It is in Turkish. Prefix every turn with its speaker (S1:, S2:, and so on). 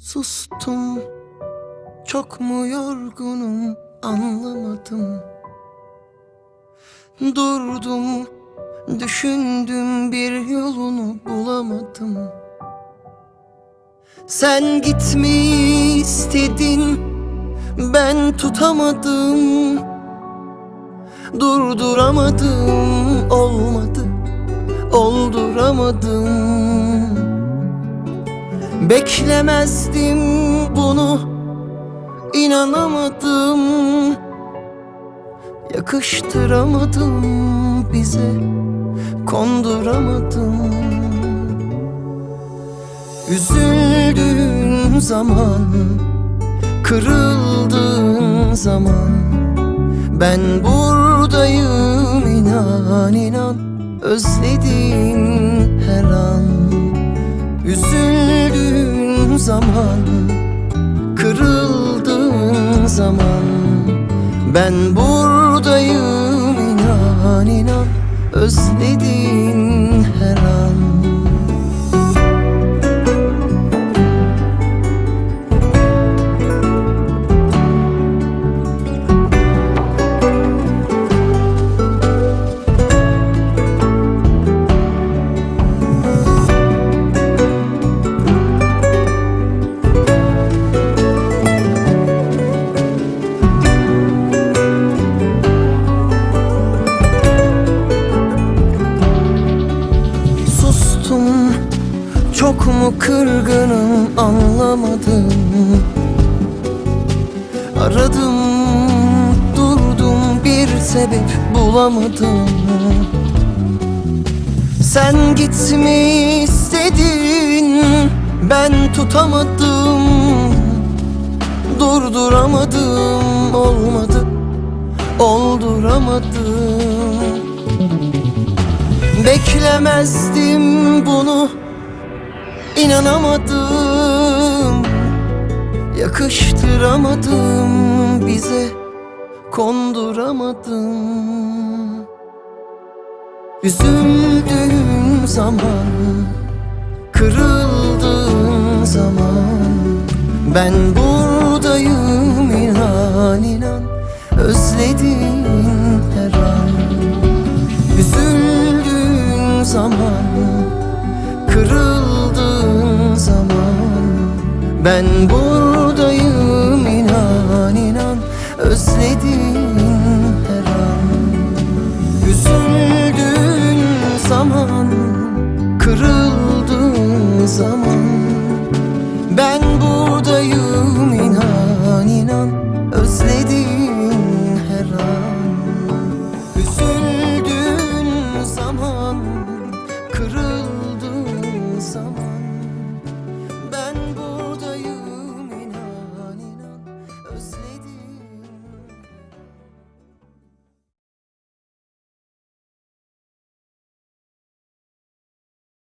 S1: Sustum, çok mu yorgunum anlamadım. Durdum, düşündüm, bir yolunu bulamadım. Sen gitmeyi istedin, ben tutamadım. Durduramadım, olmadı, olduramadım. Beklemezdim bunu, inanamadım. Yakıştıramadım bize, konduramadım. Üzüldüğün zaman, kırıldığın zaman ben buradayım, inan inan, özlediğin her an. Üzüldüğün zaman, kırıldığın zaman ben buradayım, inan inan, özlediğin her an. Çok mu kırgınım anlamadım. Aradım, durdum, bir sebep bulamadım. Sen gitmeyi istedin, ben tutamadım. Durduramadım, olmadı, olduramadım. Beklemezdim bunu, İnanamadım, yakıştıramadım bize, konduramadım. Üzüldüğüm zaman, kırıldığım zaman ben buradayım, inan inan, özlediğin her an. Üzüldüğüm zaman, kırıldığın zaman ben buradayım, inan inan, özlediğin her an. Üzüldüğün zaman, kırıldığın zaman